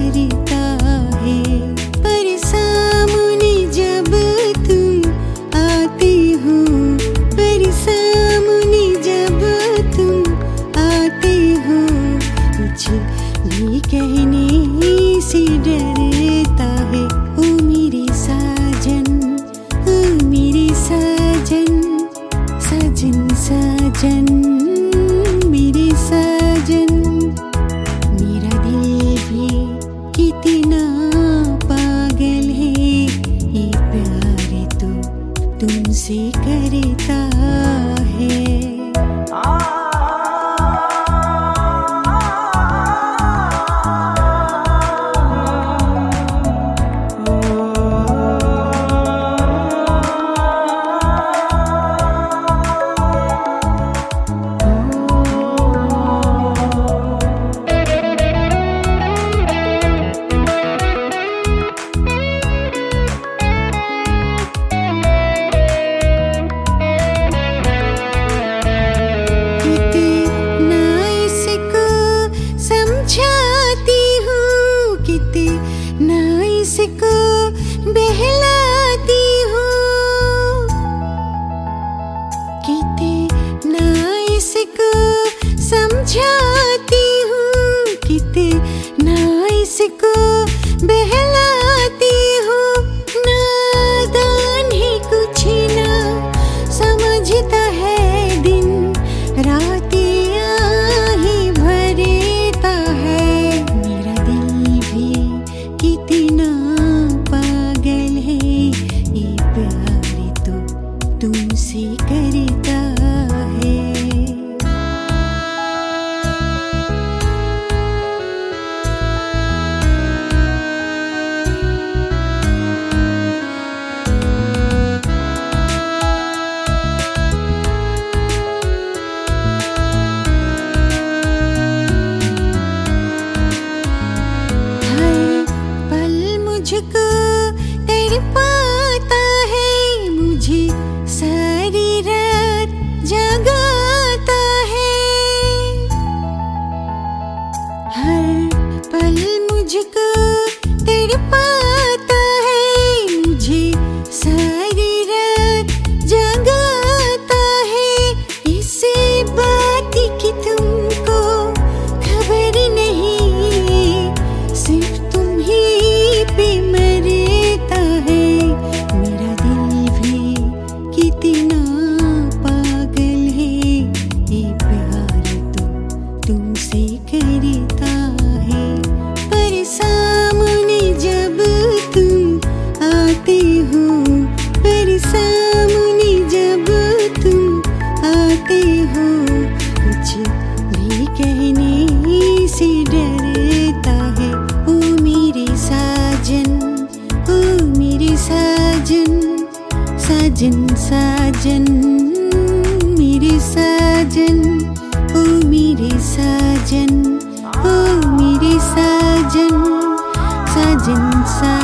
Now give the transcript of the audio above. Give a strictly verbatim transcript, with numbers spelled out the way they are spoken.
करता है। पर सामने जब तुम आते हो, पर सामने जब तुम आते हो, कुछ भी कहने से डरता है। ओ मेरे साजन, ओ मेरे साजन, साजन साजन मेरे साजन। मेरा दिल भी कितना पागल है, ये प्यार तो तुमसे करता है। इसको बहलाती हूँ, कितना इसको समझाती हूँ, कितना इसको बहलाती हूँ। नादान ही कुछ ना समझता है, दिन रात ही भरता है। मेरा दिल भी कितना तुमसे करता है। हर पल मुझको तड़पाता है, मुझे सारी रात जगाता है। हर पल मुझको तड़पाता है, मुझे सारी रात जगाता है। इस बात की तुमको खबर नहीं, सिर्फ तुम ही पे मरता है। मेरा दिल भी कितना पागल है, ये प्यार तो तुमसे करता है। पर सामने जब तुम आते हो, पर सामने जब तुम आते हो, कुछ भी कहने से डरता है। ओ मेरे साजन, ओ मेरे साजन, साजन साजन मेरे साजन। ओ मेरे साजन, ओ मेरे साजन, साजन साजन।